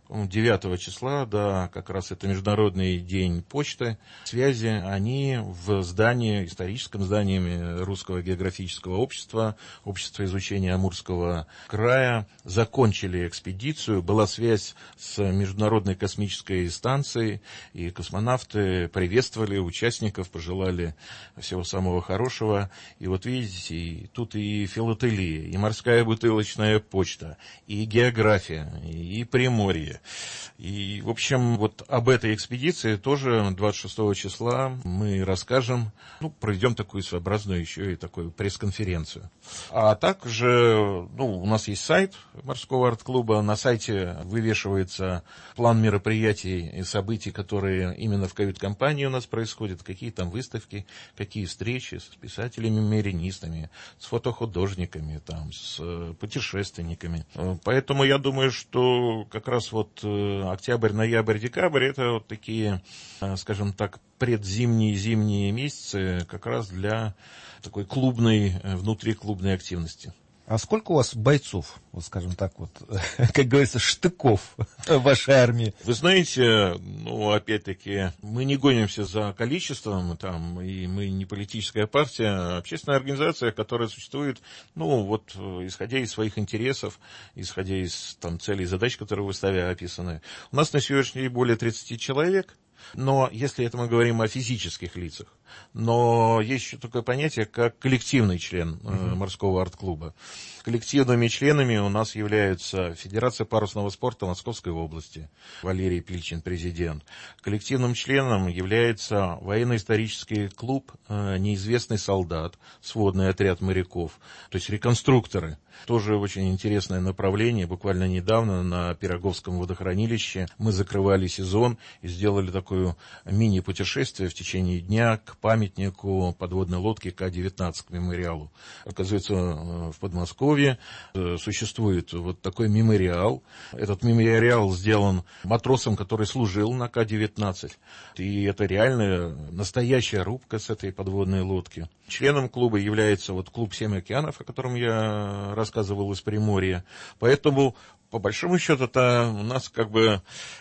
9 числа, да, как раз это Международный день почты, связи, они в здании, историческом здании Русского географического общества, Общества изучения Амурского края, закончили экспедицию. Была связь с Международной космической станцией, и космонавты приветствовали участников, пожелали всего самого хорошего. И вот видите, и тут и филателия, и морская бутылочная почта, и география, и Приморье. И, в общем, вот об этой экспедиции тоже 26 числа мы расскажем, проведем такую своеобразную еще и такую пресс-конференцию. А также, у нас есть сайт морского арт-клуба, на сайте вывешивается план мероприятий и событий, которые именно в кают-компании у нас происходят, какие там выставки, какие встречи с писателями-маринистами, с фотохудожниками, там, с путешественниками. Поэтому я думаю, что как раз вот октябрь, ноябрь, декабрь — это вот такие, скажем так, предзимние, зимние месяцы как раз для такой клубной, внутриклубной активности. А сколько у вас бойцов, вот скажем так, вот, как говорится, штыков в вашей армии? Вы знаете, опять-таки, мы не гонимся за количеством, и мы не политическая партия, а общественная организация, которая существует, исходя из своих интересов, исходя из целей и задач, которые в уставе описаны. У нас на сегодняшний день более 30 человек. Но если это мы говорим о физических лицах, но есть еще такое понятие, как коллективный член морского арт-клуба. Коллективными членами у нас являются Федерация парусного спорта Московской области, Валерий Пильчин, президент. Коллективным членом является военно-исторический клуб «Неизвестный солдат», сводный отряд моряков, то есть реконструкторы. Тоже очень интересное направление. Буквально недавно на Пироговском водохранилище мы закрывали сезон и сделали такое мини-путешествие в течение дня к памятнику подводной лодки К-19, к мемориалу. Оказывается, в Подмосковье существует вот такой мемориал. Этот мемориал сделан матросом, который служил на К-19. И это реально настоящая рубка с этой подводной лодки. Членом клуба является вот клуб «Семь океанов», о котором я рассказывал, из Приморья. Поэтому, по большому счету, это у нас как бы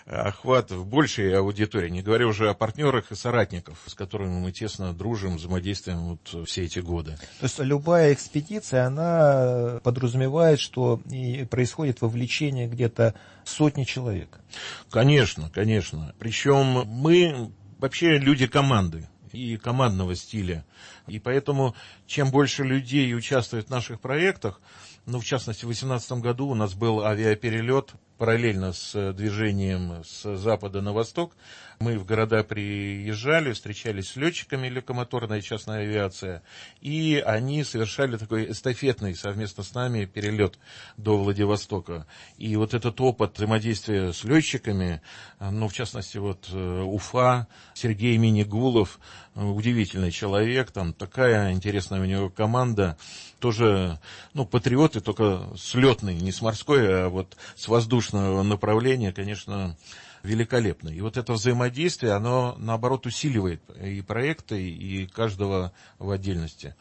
охват в большей аудитории, не говоря уже о партнерах и соратниках, с которыми мы тесно дружим, взаимодействуем вот все эти годы. То есть любая экспедиция, она подразумевает, что и происходит вовлечение где-то сотни человек. Конечно, конечно. Причем мы вообще люди команды и командного стиля. И поэтому, чем больше людей участвует в наших проектах, в частности, в 2018 году у нас был авиаперелет параллельно с движением с запада на восток. Мы в города приезжали, встречались с летчиками, легкомоторная и частная авиация, и они совершали такой эстафетный совместно с нами перелет до Владивостока. И вот этот опыт взаимодействия с летчиками, в частности, вот Уфа, Сергей Минигулов, удивительный человек, там такая интересная у него команда, тоже, патриоты, только с летной, не с морской, а вот с воздушного направления, конечно, великолепно. И вот это взаимодействие, оно, наоборот, усиливает и проекты, и каждого в отдельности.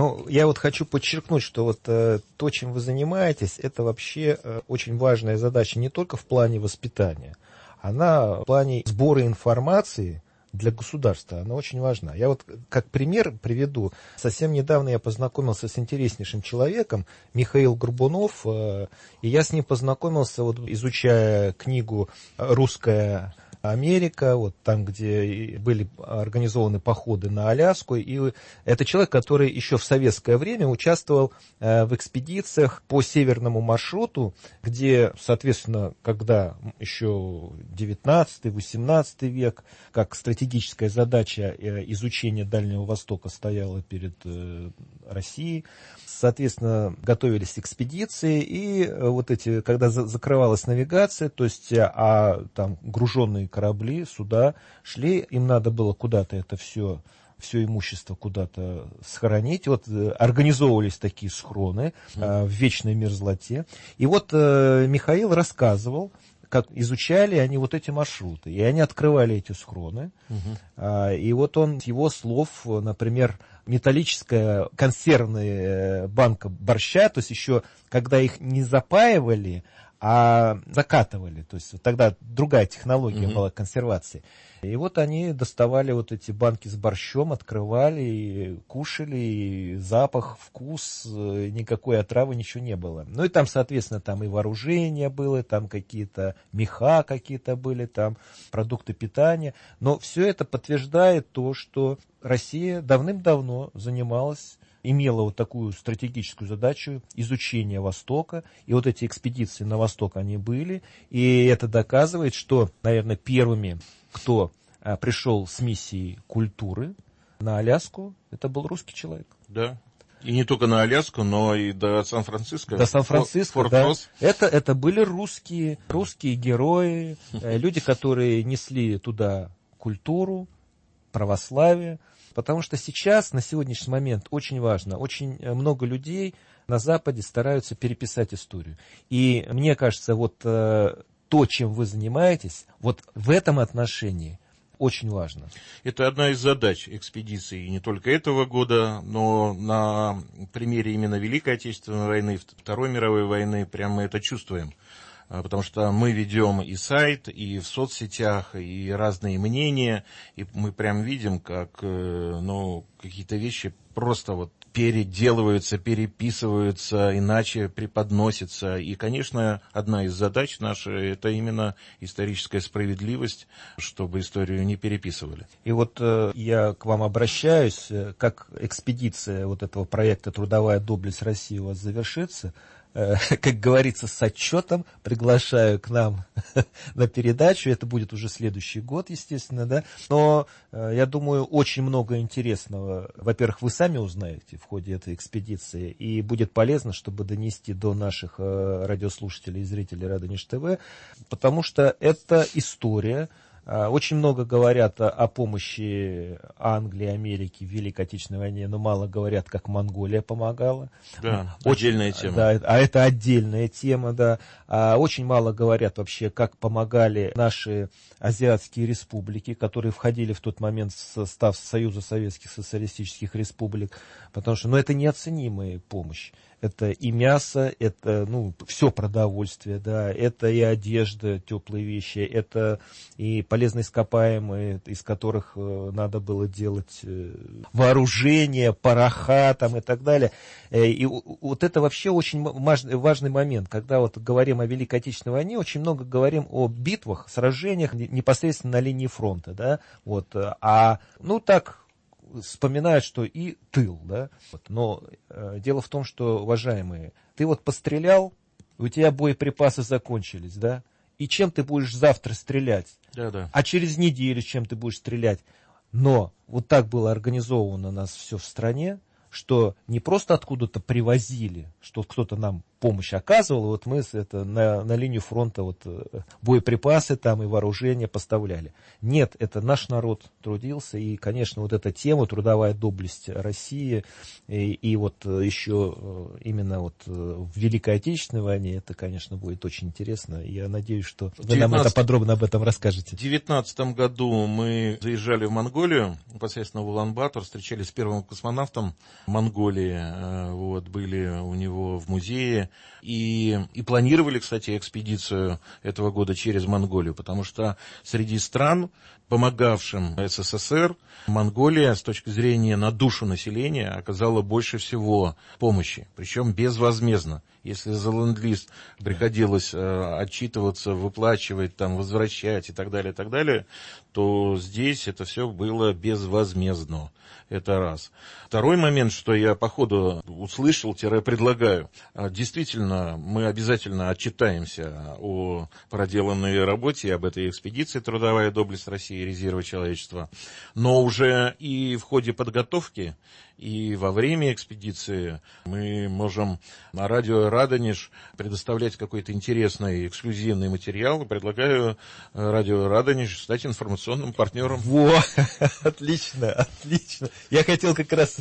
Я вот хочу подчеркнуть, что вот то, чем вы занимаетесь, это вообще очень важная задача не только в плане воспитания, она в плане сбора информации для государства, она очень важна. Я вот как пример приведу. Совсем недавно я познакомился с интереснейшим человеком, Михаил Горбунов, и я с ним познакомился, вот, изучая книгу «Русская Америка», вот там, где были организованы походы на Аляску, и это человек, который еще в советское время участвовал в экспедициях по северному маршруту, где, соответственно, когда еще 19-18 век, как стратегическая задача изучения Дальнего Востока стояла перед Россией, соответственно, готовились экспедиции, и вот эти, когда закрывалась навигация, то есть, там груженные корабли, суда шли, им надо было куда-то это все имущество куда-то схоронить. Вот организовывались такие схроны в вечной мерзлоте. И вот Михаил рассказывал, как изучали они вот эти маршруты, и они открывали эти схроны. И вот он, с его слов, например, металлическая консервная банка борща, то есть еще когда их не запаивали, а закатывали, то есть вот тогда другая технология была консервации. И вот они доставали вот эти банки с борщом, открывали, и кушали, и запах, вкус, никакой отравы, ничего не было. И там, соответственно, там и вооружение было, там какие-то меха какие-то были, там продукты питания. Но все это подтверждает то, что Россия давным-давно имела вот такую стратегическую задачу изучения Востока, и вот эти экспедиции на Восток, они были, и это доказывает, что, наверное, первыми, кто пришел с миссией культуры на Аляску, это был русский человек. Да. И не только на Аляску, но и до Сан-Франциско. До Сан-Франциско, да. Это были русские герои, люди, которые несли туда культуру, православие. Потому что сейчас, на сегодняшний момент, очень важно, очень много людей на Западе стараются переписать историю. И мне кажется, вот то, чем вы занимаетесь, вот в этом отношении очень важно. Это одна из задач экспедиции не только этого года, но на примере именно Великой Отечественной войны, Второй мировой войны, прямо мы это чувствуем. Потому что мы ведем и сайт, и в соцсетях, и разные мнения, и мы прям видим, как какие-то вещи просто вот переделываются, переписываются, иначе преподносятся. И, конечно, одна из задач наших – это именно историческая справедливость, чтобы историю не переписывали. И вот я к вам обращаюсь, как экспедиция вот этого проекта «Трудовая доблесть России» у вас завершится. Как говорится, с отчетом приглашаю к нам на передачу. Это будет уже следующий год, естественно, да. Но я думаю, очень много интересного. Во-первых, вы сами узнаете в ходе этой экспедиции, и будет полезно, чтобы донести до наших радиослушателей и зрителей Радонеж ТВ, потому что это история Очень много говорят о помощи Англии, Америки в Великой Отечественной войне, но мало говорят, как Монголия помогала. Да, отдельная тема. Да, а это отдельная тема, да. Очень мало говорят вообще, как помогали наши азиатские республики, которые входили в тот момент в состав Союза Советских Социалистических Республик, потому что, это неоценимая помощь. Это и мясо, это, все продовольствие, да, это и одежда, теплые вещи, это и полезные ископаемые, из которых надо было делать вооружение, пороха там и так далее. И вот это вообще очень важный момент, когда вот говорим о Великой Отечественной войне, очень много говорим о битвах, сражениях непосредственно на линии фронта, да, вот, так вспоминают, что и тыл, да. Но дело в том, что, уважаемые, ты вот пострелял, у тебя боеприпасы закончились, да, и чем ты будешь завтра стрелять? Да. А через неделю чем ты будешь стрелять? Но вот так было организовано у нас все в стране, что не просто откуда-то привозили, что кто-то нам помощь оказывал, вот мы на линию фронта боеприпасы там и вооружение поставляли. Нет, это наш народ трудился, и, конечно, вот эта тема, трудовая доблесть России, и вот еще именно в Великой Отечественной войне, это, конечно, будет очень интересно. Я надеюсь, что вы нам это подробно об этом расскажете. В 2019 году мы заезжали в Монголию, непосредственно в Улан-Батор, встречались с первым космонавтом Монголии, были у него в музее, и планировали, кстати, экспедицию этого года через Монголию, потому что среди стран, помогавшим СССР, Монголия с точки зрения на душу населения оказала больше всего помощи, причем безвозмездно. Если за ленд-лиз приходилось отчитываться, выплачивать, возвращать и так далее, то здесь это все было безвозмездно. Это раз. Второй момент, что я по ходу услышал-предлагаю. Действительно, мы обязательно отчитаемся о проделанной работе и об этой экспедиции «Трудовая доблесть России и резервы человечества». Но уже и в ходе подготовки, и во время экспедиции мы можем на радио «Радонеж» предоставлять какой-то интересный, эксклюзивный материал. Предлагаю радио «Радонеж» стать информационным партнером. Отлично. Я хотел как раз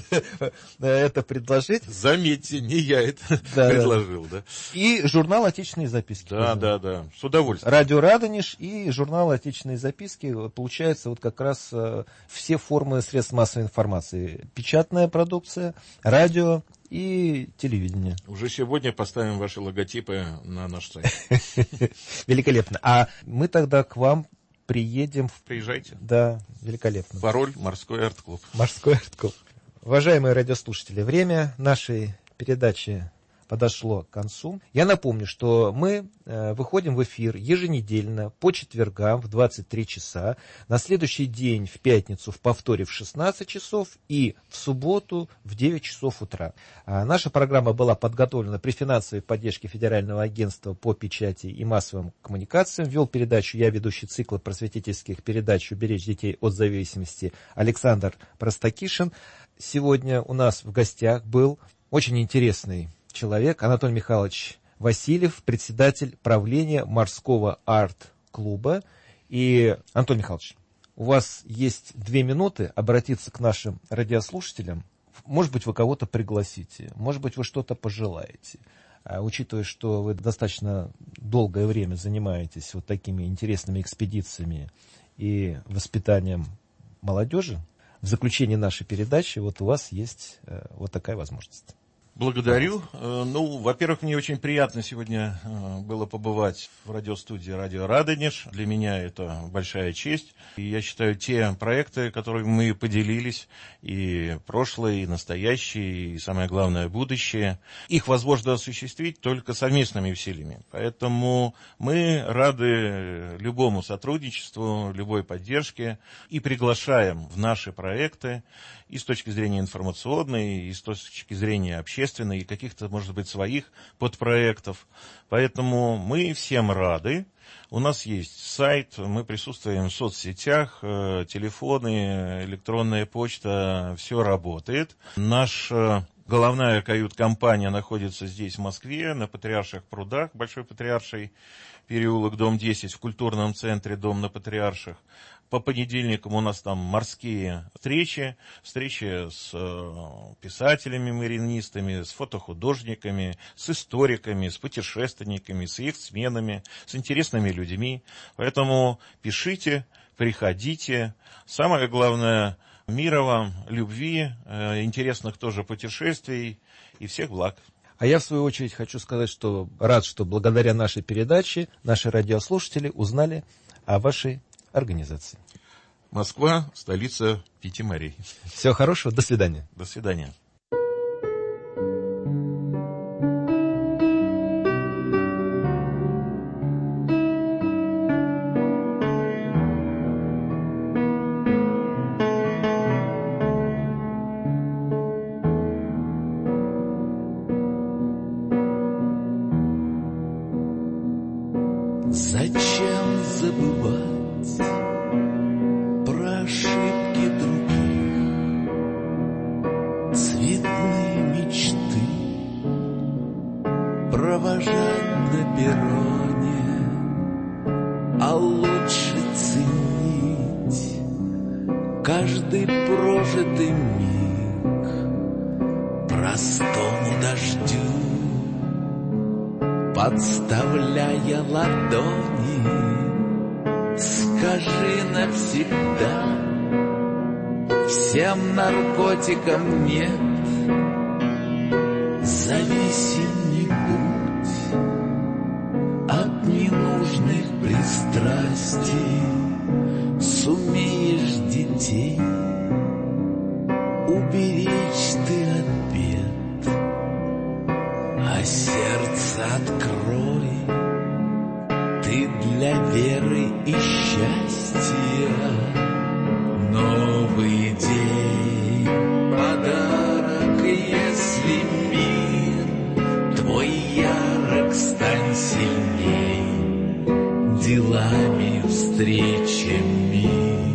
это предложить. Заметьте, не я это предложил. Да. И журнал «Отечественные записки». Да, с удовольствием. Радио «Радонеж» и журнал «Отечественные записки». Получается как раз все формы средств массовой информации. Печатная продукция, радио и телевидение. Уже сегодня поставим ваши логотипы на наш сайт. Великолепно. А мы тогда к вам приедем. Приезжайте. Да, великолепно. Пароль «Морской арт-клуб». Морской арт-клуб. Уважаемые радиослушатели, время нашей передачи подошло к концу. Я напомню, что мы выходим в эфир еженедельно по четвергам в 23 часа, на следующий день в пятницу в повторе в 16 часов и в субботу в 9 часов утра. Наша программа была подготовлена при финансовой поддержке Федерального агентства по печати и массовым коммуникациям. Вел передачу я, ведущий цикла просветительских передач «Уберечь детей от зависимости» Александр Простакишин. Сегодня у нас в гостях был очень интересный человек, Анатолий Михайлович Васильев, председатель правления морского арт-клуба. И, Анатолий Михайлович, у вас есть 2 минуты обратиться к нашим радиослушателям. Может быть, вы кого-то пригласите, может быть, вы что-то пожелаете. Учитывая, что вы достаточно долгое время занимаетесь такими интересными экспедициями и воспитанием молодежи, в заключении нашей передачи у вас есть такая возможность. Благодарю. Во-первых, мне очень приятно сегодня было побывать в радиостудии «Радио Радонеж». Для меня это большая честь. И я считаю, те проекты, которые мы поделились, и прошлое, и настоящее, и, самое главное, будущее, их возможно осуществить только совместными усилиями. Поэтому мы рады любому сотрудничеству, любой поддержке и приглашаем в наши проекты и с точки зрения информационной, и с точки зрения общественной, и каких-то, может быть, своих подпроектов. Поэтому мы всем рады. У нас есть сайт, мы присутствуем в соцсетях, телефоны, электронная почта, все работает. Наша головная кают-компания находится здесь, в Москве, на Патриарших прудах, Большой Патриаршей переулок, дом 10, в культурном центре, дом на Патриарших. По понедельникам у нас там морские встречи с писателями-маринистами, с фотохудожниками, с историками, с путешественниками, с их сменами, с интересными людьми. Поэтому пишите, приходите. Самое главное, мира вам, любви, интересных тоже путешествий и всех благ. А я, в свою очередь, хочу сказать, что рад, что благодаря нашей передаче наши радиослушатели узнали о вашей организации. Москва, столица 5 морей. Всего хорошего, до свидания. До свидания. Зачем забывать про ошибки других, цветные мечты провожать на перроне, а лучше ценить каждый прожитый миг простому дождю, подставляя ладони. Скажи навсегда, всем наркотикам нет. Зависим не будь от ненужных пристрастий. Сумеешь детей уберечь ты от бед, а сердце открой ты для веры и счастья. Новый день, подарок, если мир твой ярок, стань сильней делами, встречами,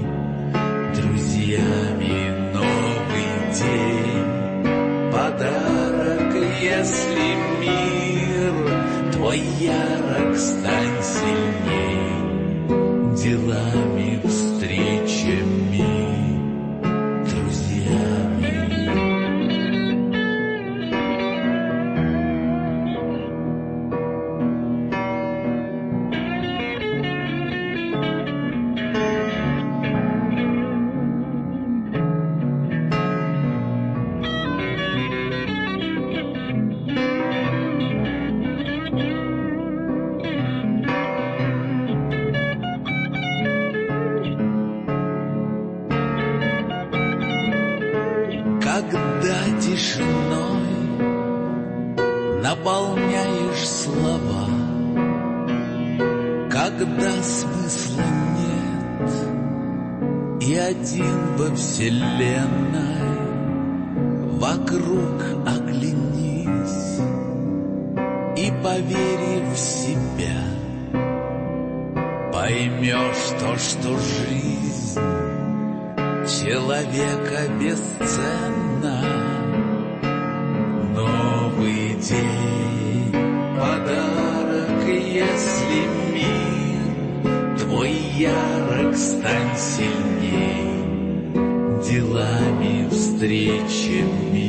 друзьями. Новый день, подарок, если мир твой ярок, стань сильней делами, встречами, друзьями. Когда тишиной наполняешь слова, когда смысла нет и один во вселенной, вокруг оглянись и, поверив в себя, поймешь то, что жизнь человека бесценна. Новый день, подарок, если мир твой ярок, стань сильней делами, встречами,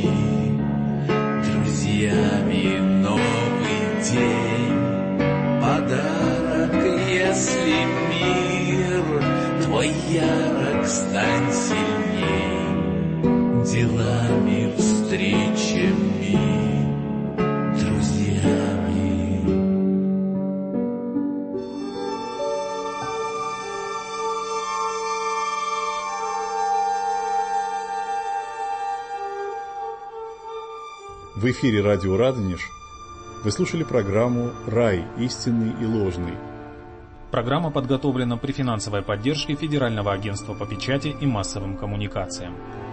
друзьями. Новый день, подарок, если мир твой ярок, стань сильней делами, встречами, друзьями. В эфире радио «Радонеж» вы слушали программу «Рай. Истинный и ложный». Программа подготовлена при финансовой поддержке Федерального агентства по печати и массовым коммуникациям.